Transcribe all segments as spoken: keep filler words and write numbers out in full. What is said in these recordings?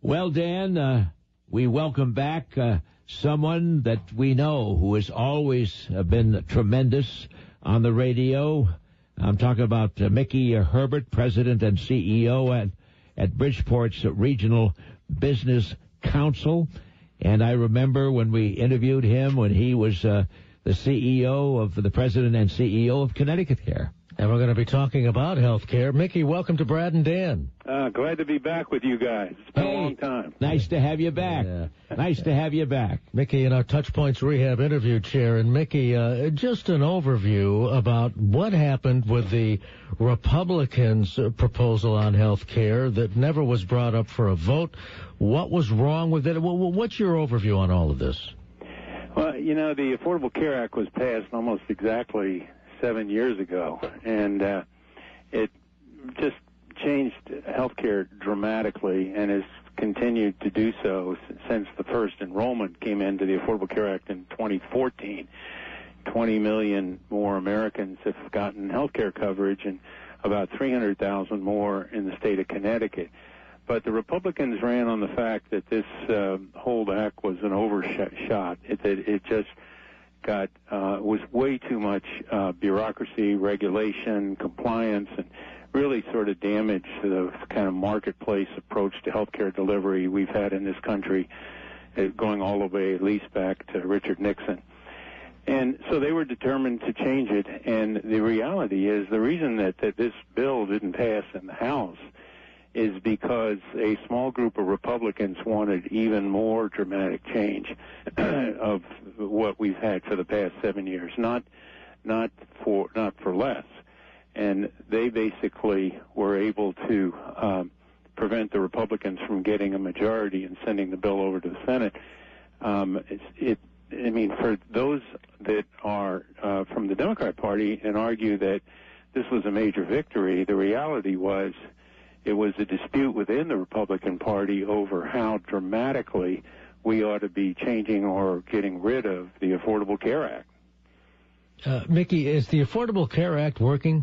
Well, Dan, uh, we welcome back uh, someone that we know who has always uh, been tremendous on the radio. I'm talking about uh, Mickey Herbert, President and C E O at, at Bridgeport's Regional Business Council. And I remember when we interviewed him when he was uh, the C E O of the President and C E O of Connecticut Care. And we're going to be talking about health care. Mickey, welcome to Brad and Dan. Uh, glad to be back with you guys. It's been hey, a long time. Nice to have you back. Yeah. Nice to have you back. Mickey in our Touch Points Rehab interview chair. And Mickey, uh, just an overview about what happened with the Republicans' proposal on health care that never was brought up for a vote. What was wrong with it? What's your overview on all of this? Well, you know, the Affordable Care Act was passed almost exactly seven years ago, and uh, it just changed healthcare dramatically and has continued to do so since the first enrollment came into the Affordable Care Act in twenty fourteen. twenty million more Americans have gotten healthcare coverage and about three hundred thousand more in the state of Connecticut. But the Republicans ran on the fact that this uh, whole act was an overshot. It, it, it just got uh, was way too much uh, bureaucracy, regulation, compliance, and really sort of damaged the kind of marketplace approach to healthcare delivery we've had in this country, uh, going all the way at least back to Richard Nixon. And so they were determined to change it. And the reality is the reason that, that this bill didn't pass in the House is because a small group of Republicans wanted even more dramatic change of what we've had for the past seven years, not not for not for less. And they basically were able to um, prevent the Republicans from getting a majority and sending the bill over to the Senate. Um, it, it, I mean, for those that are uh, from the Democrat Party and argue that this was a major victory, the reality was it was a dispute within the Republican Party over how dramatically we ought to be changing or getting rid of the Affordable Care Act. Uh, Mickey, is the Affordable Care Act working?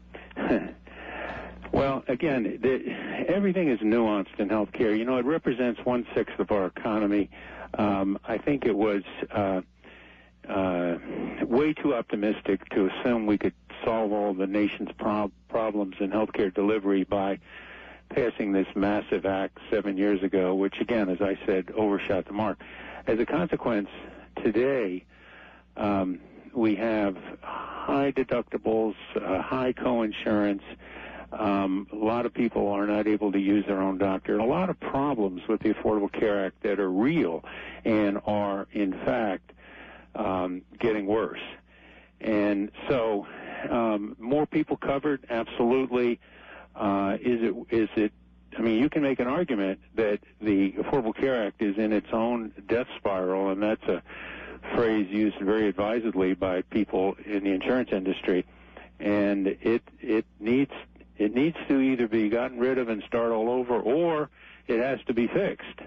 Well, again, the, everything is nuanced in health care. You know, it represents one-sixth of our economy. Um, I think it was uh, uh, way too optimistic to assume we could solve all the nation's prob- problems in healthcare delivery by passing this massive act seven years ago, which, again, as I said, overshot the mark. As a consequence, today um, we have high deductibles, uh, high coinsurance. Um, a lot of people are not able to use their own doctor. A lot of problems with the Affordable Care Act that are real and are, in fact, um, getting worse. And so um, more people covered, absolutely. Uh, is it, is it, I mean, you can make an argument that the Affordable Care Act is in its own death spiral, and that's a phrase used very advisedly by people in the insurance industry. And it, it needs, it needs to either be gotten rid of and start all over, or it has to be fixed.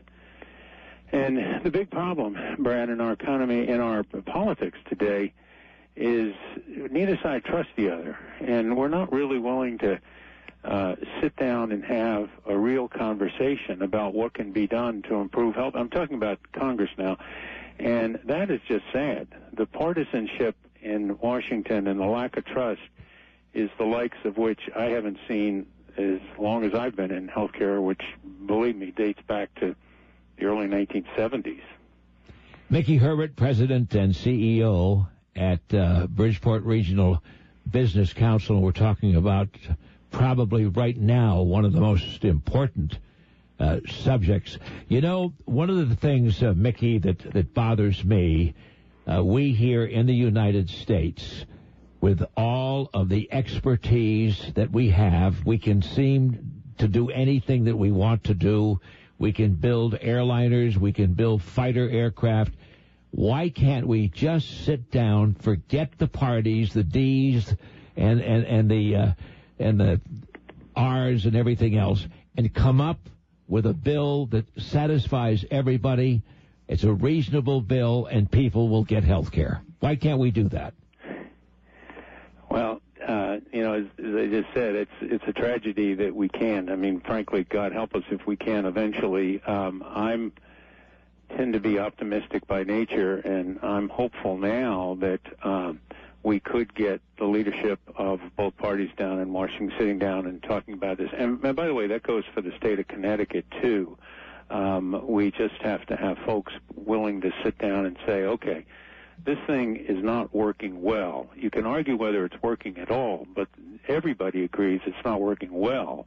And the big problem, Brad, in our economy, in our politics today, is neither side trusts the other. And we're not really willing to uh, sit down and have a real conversation about what can be done to improve health. I'm talking about Congress now. And that is just sad. The partisanship in Washington and the lack of trust is the likes of which I haven't seen as long as I've been in healthcare, which, believe me, dates back to the early nineteen seventies. Mickey Herbert, President and C E O at uh, Bridgeport Regional Business Council. We're talking about probably right now one of the most important uh, subjects. You know, one of the things, uh, Mickey, that, that bothers me, uh, we here in the United States, with all of the expertise that we have, we can seem to do anything that we want to do. We can build airliners. We can build fighter aircraft. Why can't we just sit down, forget the parties, the D's and, and, and the uh, and the R's and everything else, and come up with a bill that satisfies everybody? It's a reasonable bill, and people will get health care. Why can't we do that? Well, uh, you know, as, as I just said, it's it's a tragedy that we can. I mean, frankly, God help us if we can eventually. Um, I'm tend to be optimistic by nature, and I'm hopeful now that um, we could get the leadership of both parties down in Washington sitting down and talking about this. And, and by the way, that goes for the state of Connecticut, too. Um, we just have to have folks willing to sit down and say, okay, this thing is not working well. You can argue whether it's working at all, but everybody agrees it's not working well.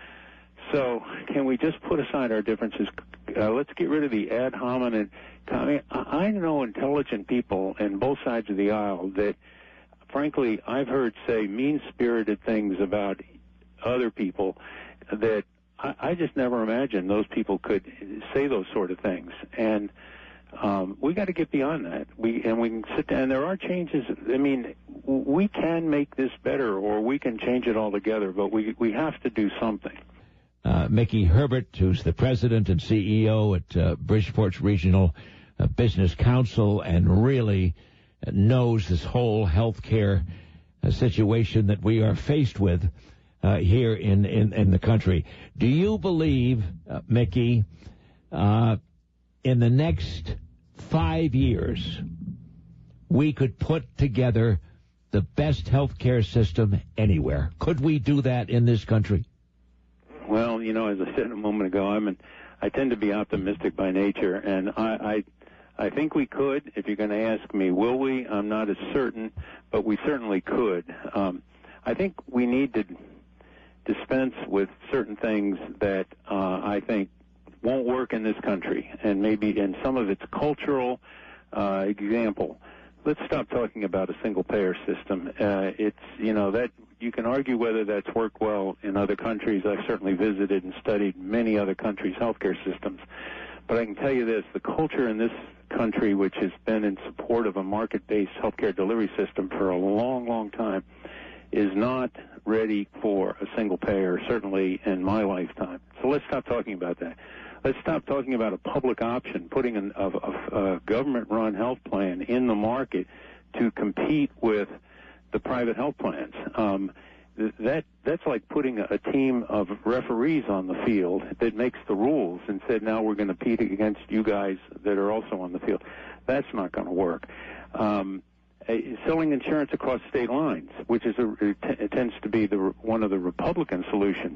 So can we just put aside our differences? Uh, let's get rid of the ad hominem. I mean, I know intelligent people in both sides of the aisle that, frankly, I've heard say mean-spirited things about other people that I, I just never imagined those people could say those sort of things. And um, we got to get beyond that. We and we can sit down. And there are changes. I mean, we can make this better, or we can change it altogether. But we we have to do something. Uh, Mickey Herbert, who's the president and C E O at uh, Bridgeport's Regional uh, Business Council, and really knows this whole health care uh, situation that we are faced with uh, here in, in, in the country. Do you believe, uh, Mickey, uh, in the next five years, we could put together the best health care system anywhere? Could we do that in this country? Well, you know, as I said a moment ago, I'm an, I tend to be optimistic by nature, and I, I, I think we could. If you're going to ask me, will we? I'm not as certain, but we certainly could. Um, I think we need to dispense with certain things that uh, I think won't work in this country, and maybe in some of its cultural uh, example. Let's stop talking about a single-payer system. Uh, it's, you know, that you can argue whether that's worked well in other countries. I've certainly visited and studied many other countries' healthcare systems. But I can tell you this, the culture in this country, which has been in support of a market-based healthcare delivery system for a long, long time, is not ready for a single-payer, certainly in my lifetime. So let's stop talking about that. Let's stop talking about a public option, putting an, a, a, a government-run health plan in the market to compete with the private health plans. Um, that that's like putting a, a team of referees on the field that makes the rules and said, now we're going to compete against you guys that are also on the field. That's not going to work. Um, selling insurance across state lines, which is a, it, t- it tends to be the one of the Republican solutions.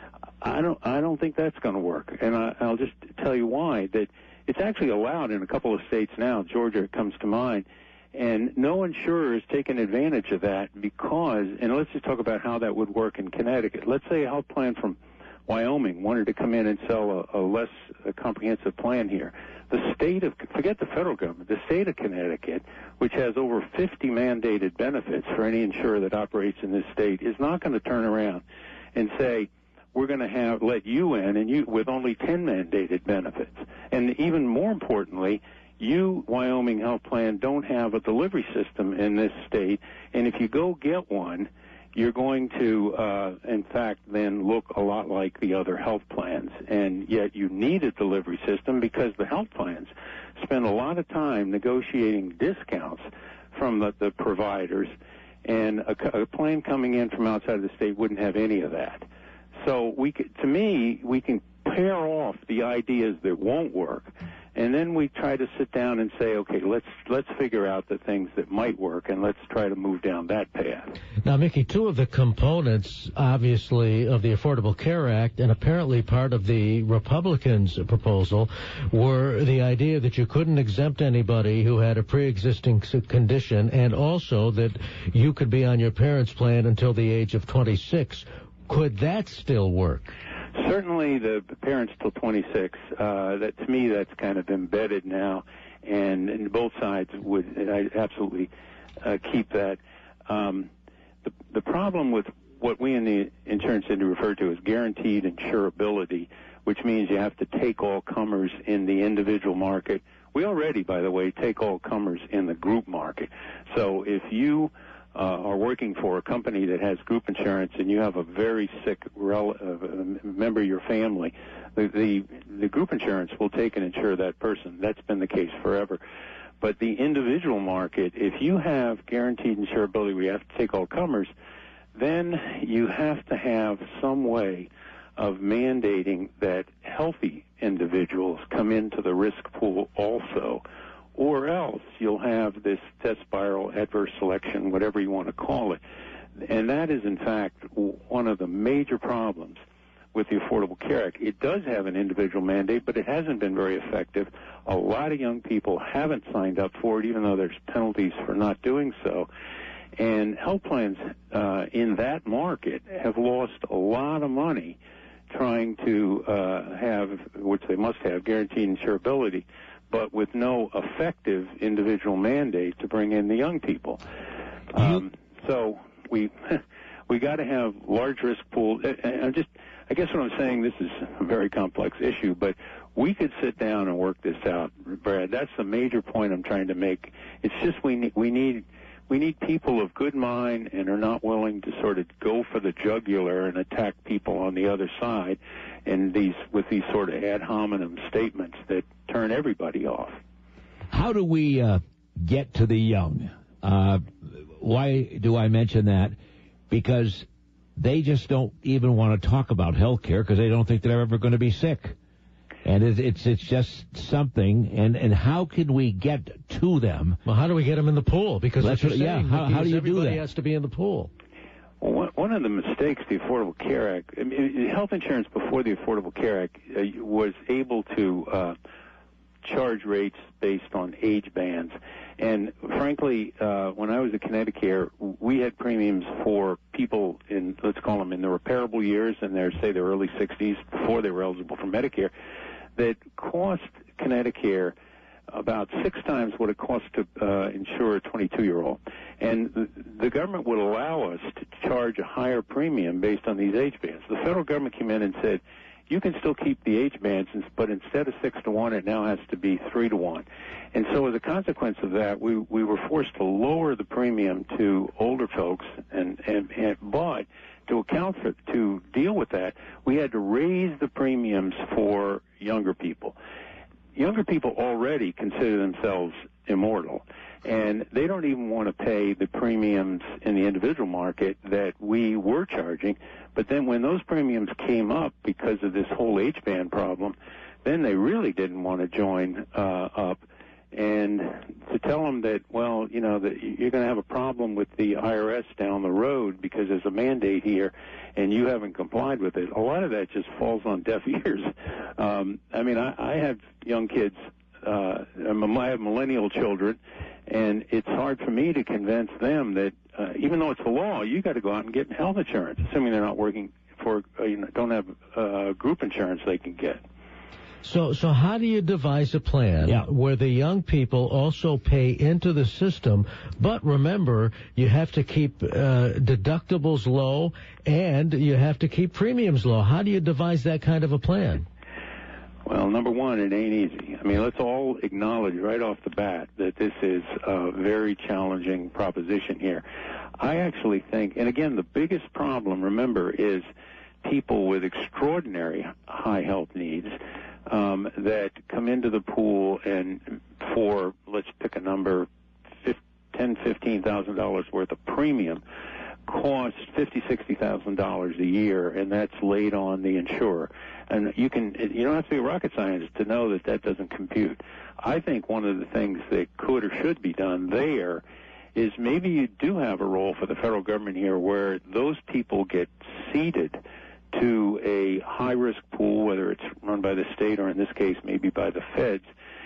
I don't. I don't think that's going to work, and I, I'll just tell you why. That it's actually allowed in a couple of states now. Georgia comes to mind, and no insurer has taken advantage of that because. And let's just talk about how that would work in Connecticut. Let's say a health plan from Wyoming wanted to come in and sell a, a less a comprehensive plan here. The state of forget the federal government. The state of Connecticut, which has over fifty mandated benefits for any insurer that operates in this state, is not going to turn around and say, we're going to have let you in and you with only ten mandated benefits. And even more importantly, you, Wyoming Health Plan, don't have a delivery system in this state. And if you go get one, you're going to, uh, in fact, then look a lot like the other health plans. And yet you need a delivery system because the health plans spend a lot of time negotiating discounts from the, the providers. And a, a plan coming in from outside of the state wouldn't have any of that. So we could, to me, we can pair off the ideas that won't work, and then we try to sit down and say, okay, let's let's figure out the things that might work, and let's try to move down that path. Now, Mickey, two of the components, obviously, of the Affordable Care Act, and apparently part of the Republicans' proposal, were the idea that you couldn't exempt anybody who had a pre-existing condition, and also that you could be on your parents' plan until the age of twenty-six. Could that still work? Certainly the parents till twenty-six, uh, that to me that's kind of embedded now, and, and both sides would I absolutely uh, keep that. Um, the, the problem with what we in the insurance industry refer to as guaranteed insurability, which means you have to take all comers in the individual market. We already, by the way, take all comers in the group market. So if you Uh, are working for a company that has group insurance and you have a very sick rel- uh, member of your family, the, the the group insurance will take and insure that person. That's been the case forever. But the individual market, if you have guaranteed insurability where you have to take all comers, then you have to have some way of mandating that healthy individuals come into the risk pool also, or else you'll have this death spiral, adverse selection, whatever you want to call it. And that is, in fact, one of the major problems with the Affordable Care Act. It does have an individual mandate, but it hasn't been very effective. A lot of young people haven't signed up for it, even though there's penalties for not doing so. And health plans uh, in that market have lost a lot of money trying to uh, have, which they must have, guaranteed insurability, but with no effective individual mandate to bring in the young people. Um, so we we got to have large risk pools. I just, I guess what I'm saying, this is a very complex issue, but we could sit down and work this out, Brad. That's the major point I'm trying to make. It's just we need we need. We need people of good mind and are not willing to sort of go for the jugular and attack people on the other side, and these with these sort of ad hominem statements that turn everybody off. How do we uh, get to the young? Uh, why do I mention that? Because they just don't even want to talk about health care because they don't think they're ever going to be sick. And it's, it's it's just something, and, and how can we get to them? Well, how do we get them in the pool? Because that's what, yeah, how, how do you do that? Everybody has to be in the pool. Well, one, one of the mistakes the Affordable Care Act, I mean, health insurance before the Affordable Care Act uh, was able to uh, charge rates based on age bands. And frankly, uh, when I was at Connecticut, we had premiums for people in, let's call them in the repairable years, and they're, say, their early sixties, before they were eligible for Medicare, that cost Connecticut about six times what it costs to uh, insure a twenty-two-year-old. And the, the government would allow us to charge a higher premium based on these age bands. The federal government came in and said, you can still keep the age bands, but instead of six to one, it now has to be three to one. And so as a consequence of that, we, we were forced to lower the premium to older folks, and, and, and but to account for, to deal with that, we had to raise the premiums for younger people. Younger people already consider themselves immortal, and they don't even want to pay the premiums in the individual market that we were charging. But then when those premiums came up because of this whole H band problem, then they really didn't want to join uh, up. And to tell them that, well, you know, that you're going to have a problem with the I R S down the road because there's a mandate here and you haven't complied with it, a lot of that just falls on deaf ears. Um, I mean, I, I have young kids. Uh, I have millennial children, and it's hard for me to convince them that uh, even though it's a law, you got to go out and get health insurance, assuming they're not working for, uh, you know, don't have uh, group insurance they can get. So, so how do you devise a plan yeah. where the young people also pay into the system, but remember, you have to keep uh, deductibles low and you have to keep premiums low? How do you devise that kind of a plan? Well, number one, it ain't easy. I mean, let's all acknowledge right off the bat that this is a very challenging proposition here. I actually think, and again, the biggest problem, remember, is people with extraordinary high health needs um, that come into the pool and for, let's pick a number, ten thousand dollars, fifteen thousand dollars worth of premium, costs fifty thousand dollars, sixty thousand dollars a year, and that's laid on the insurer. And you can, you don't have to be a rocket scientist to know that that doesn't compute. I think one of the things that could or should be done there is maybe you do have a role for the federal government here where those people get seeded to a high-risk pool, whether it's run by the state or in this case maybe by the feds.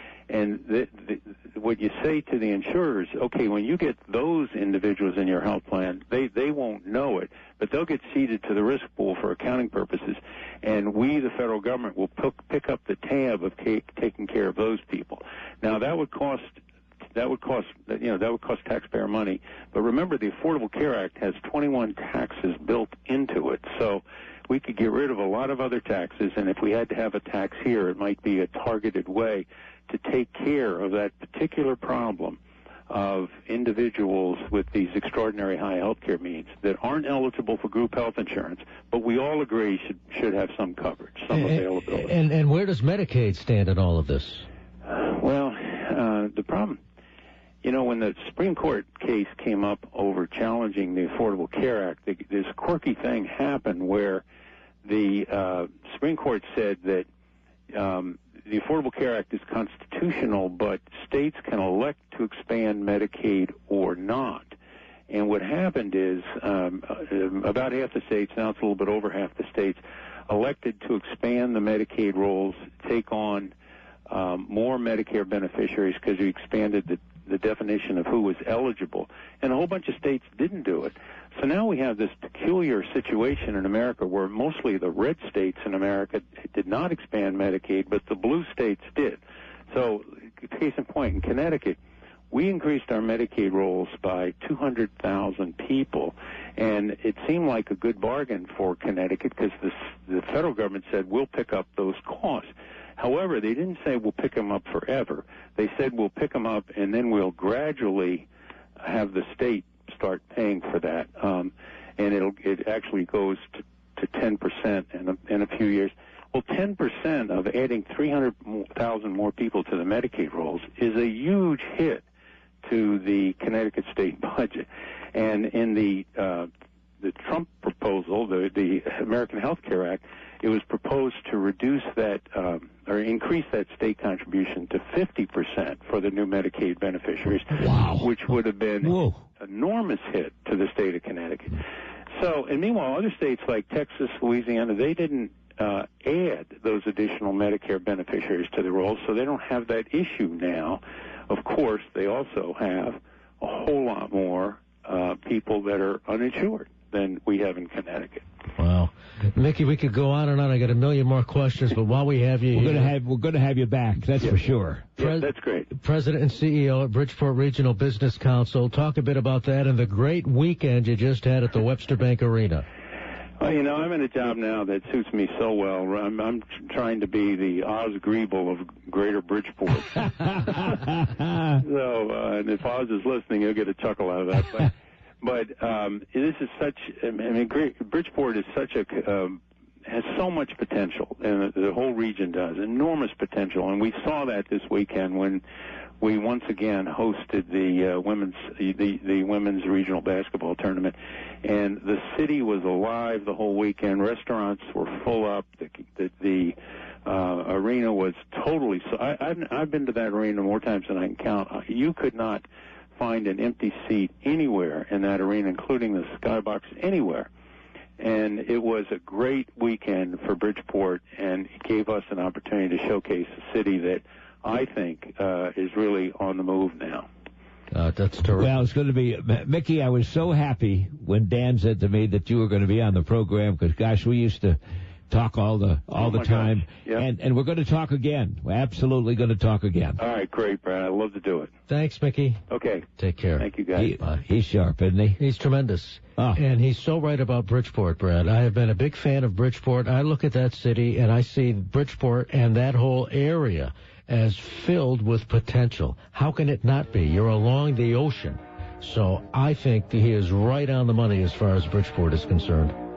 And the, the, what you say to the insurers, okay, when you get those individuals in your health plan, they, they won't know it, but they'll get seeded to the risk pool for accounting purposes, and we, the federal government, will pick, pick up the tab of take, taking care of those people. Now, that would cost that would cost you know that would cost taxpayer money, but remember, the Affordable Care Act has twenty-one taxes built into it, so we could get rid of a lot of other taxes, and if we had to have a tax here, it might be a targeted way to take care of that particular problem of individuals with these extraordinary high health care needs that aren't eligible for group health insurance, but we all agree should should have some coverage, some and, availability. And, and where does Medicaid stand in all of this? Uh, well, uh, the problem, you know, when the Supreme Court case came up over challenging the Affordable Care Act, this quirky thing happened where the uh, Supreme Court said that um, the Affordable Care Act is constitutional, but states can elect to expand Medicaid or not. And what happened is um, about half the states, now it's a little bit over half the states, elected to expand the Medicaid rolls, take on um, more Medicare beneficiaries because we expanded the, the definition of who was eligible. And a whole bunch of states didn't do it. So now we have this peculiar situation in America where mostly the red states in America did not expand Medicaid, but the blue states did. So, case in point, in Connecticut, we increased our Medicaid rolls by two hundred thousand people, and it seemed like a good bargain for Connecticut because the, the federal government said, we'll pick up those costs. However, they didn't say we'll pick them up forever. They said we'll pick them up, and then we'll gradually have the state start paying for that. Um, and it'll, it actually goes to, to ten percent in a, in a few years. Well, ten percent of adding three hundred thousand more people to the Medicaid rolls is a huge hit to the Connecticut state budget. And in the uh, the Trump proposal, the, the American Health Care Act, it was proposed to reduce that um, or increase that state contribution to fifty percent for the new Medicaid beneficiaries, wow. which would have been Whoa. an enormous hit to the state of Connecticut. So, and meanwhile, other states like Texas, Louisiana, they didn't uh, add those additional Medicare beneficiaries to the rolls, so they don't have that issue now. Of course, they also have a whole lot more uh, people that are uninsured than we have in Connecticut. Wow. Mickey, we could go on and on. I got a million more questions, but while we have you we're here... Gonna have, we're going to have you back, that's yeah. for sure. Yeah, Pres- that's great. President and C E O at Bridgeport Regional Business Council. Talk a bit about that and the great weekend you just had at the Webster Bank Arena. Well, you know, I'm in a job now that suits me so well. I'm, I'm trying to be the Oz Griebel of Greater Bridgeport. so, uh, and if Oz is listening, he'll get a chuckle out of that. But, but um, this is such, I mean, great, Bridgeport is such a, um, has so much potential, and the whole region does, enormous potential. And we saw that this weekend when we once again hosted the uh, women's the, the women's regional basketball tournament, and the city was alive the whole weekend. Restaurants were full up. The the, the uh, arena was totally. So I, I've I've been to that arena more times than I can count. You could not find an empty seat anywhere in that arena, including the skybox anywhere. And it was a great weekend for Bridgeport, and it gave us an opportunity to showcase a city that I think uh, is really on the move now. Uh, that's terrific. Well, it's going to be, Mickey, I was so happy when Dan said to me that you were going to be on the program because, gosh, we used to talk all the all oh the time. Yep. And and we're going to talk again. We're absolutely going to talk again. All right, great, Brad. I'd love to do it. Thanks, Mickey. Okay. Take care. Thank you, guys. He, Bye. he's sharp, isn't he? He's tremendous. Oh. And he's so right about Bridgeport, Brad. I have been a big fan of Bridgeport. I look at that city and I see Bridgeport and that whole area as filled with potential. How can it not be? You're along the ocean. So I think he is right on the money as far as Bridgeport is concerned.